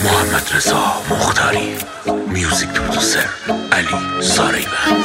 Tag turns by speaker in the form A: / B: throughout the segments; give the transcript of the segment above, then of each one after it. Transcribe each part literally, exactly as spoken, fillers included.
A: محمد رضا مختاری، میوزیک پرودوسر علی ساریبند.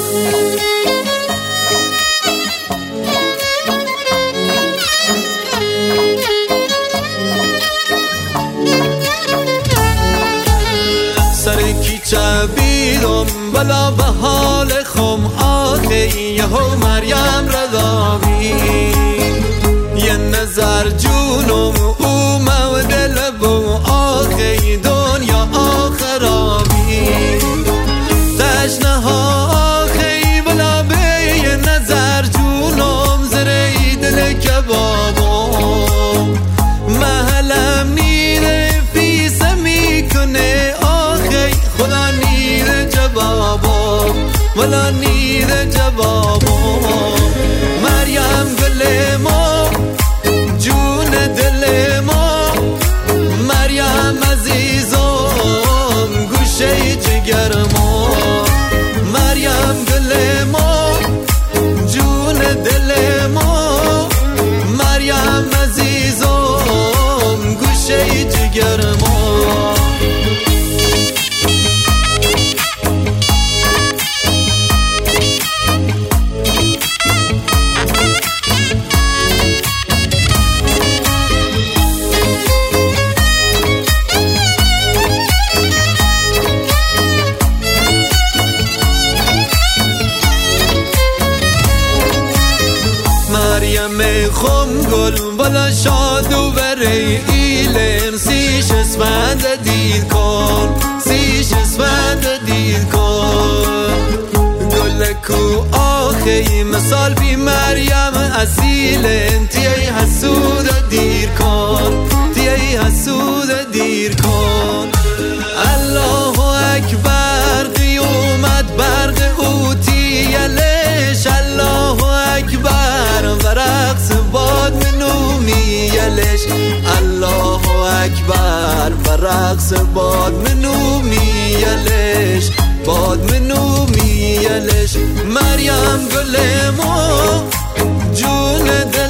B: سر کیچه بیدم بلا به حال خم آخه یهو مریم رضاوی یه نظر جونم او مو دل بو آخه دنیا آخرابی تشنه ها آخه بلا به یه نظر جونم زره دل کبابم محلم نیره فیسه میکنه آخه خدا نیره جوابم ولا نیره جوابم مریم گل ما جون دل ما مریم عزیزم گوشه جگر ما مریم گل ما جون دل ما مریم عزیزم گوشه جگر ما. مریم خم گل ولا شاد و بره ایلن سیش اسفند دید کن سیش اسفند دید کن گل کو آخی مثال بی مریم اصیلن تیای حسود دیر کن تیای حسود دیر کن. الله اکبر قیومت برق او تیلش الله اکبر و رقص باد منو میلش الله اکبر و رقص باد منو میلش باد منو میلش مریم گل ما جون